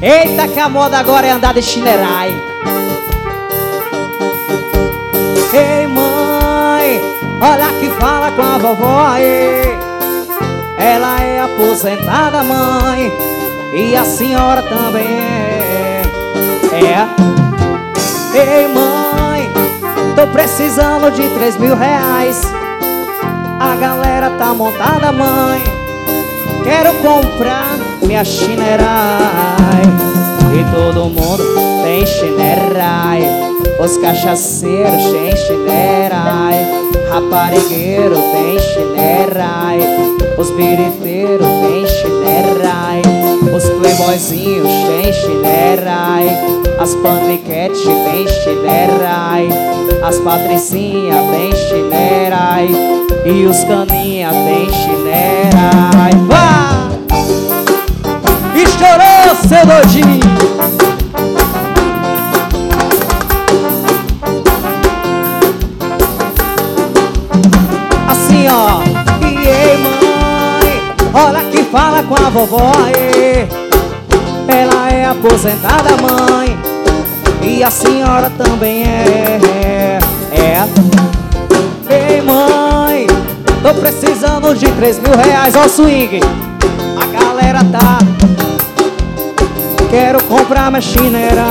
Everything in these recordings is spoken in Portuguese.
Eita, que a moda agora é andar de chinerai. Ei, mãe, olha que fala com a vovó aí. Ela é aposentada, mãe, e a senhora também é. Ei, mãe, tô precisando de 3.000 reais. A galera tá montada, mãe. Quero comprar minha chinerai. E todo mundo tem chinerai. Os cachaceiros têm chinerai. Raparigueiro tem chinerai. Os biriteiros têm chinerai. Os playboyzinhos têm chinerai. As paniquetes têm chinerai. As patricinhas têm chinerai. E os caninha têm chinerai. Vá! Estourou, seu doidinho! Assim, ó. E ei, mãe, olha que fala com a vovó aí. Ela é aposentada, mãe, e a senhora também é. Ei, mãe, tô precisando de 3.000 reais. Ó o swing, a galera tá. Quero comprar minha chinerai.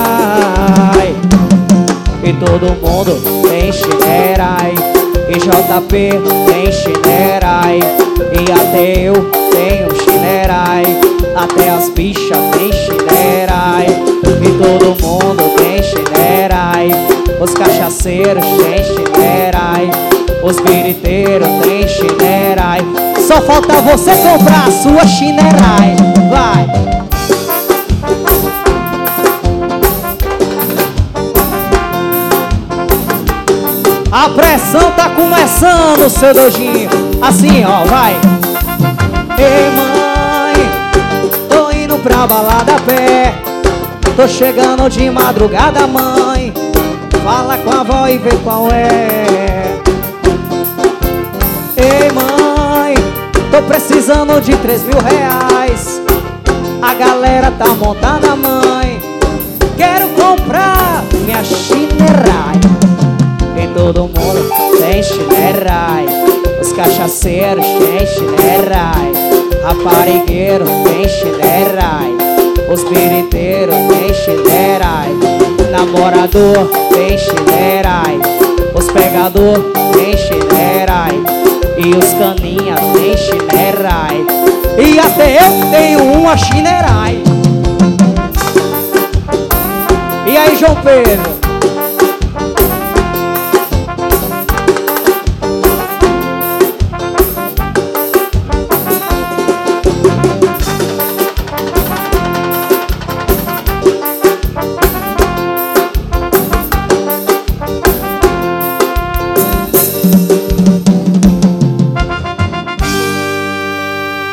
E todo mundo tem chinerai. E JP tem chinerai. E até eu tenho chinerai. Até as bichas tem chinerai. E todo mundo tem chinerai. Os cachaceiros tem chinerai. Os biriteiros tem chinerai. Só falta você comprar a sua chinerai. Vai! A pressão tá começando, seu doidinho. Assim, ó, vai. Ei, mãe, tô indo pra balada a pé. Tô chegando de madrugada, mãe. Fala com a avó e vê qual é. Ei, mãe, tô precisando de 3.000 reais. A galera tá montada, mãe. Quero comprar minha chinerai. E todo mundo tem chinerai. Os cachaceiros tem chinerai. Raparigueiro tem chinerai. Os biriteiros tem chinerai. Namorador tem chinerai. Os pegador tem chinerai. E os caninha tem chinerai. E até eu tenho uma chinerai. E aí, João Pedro?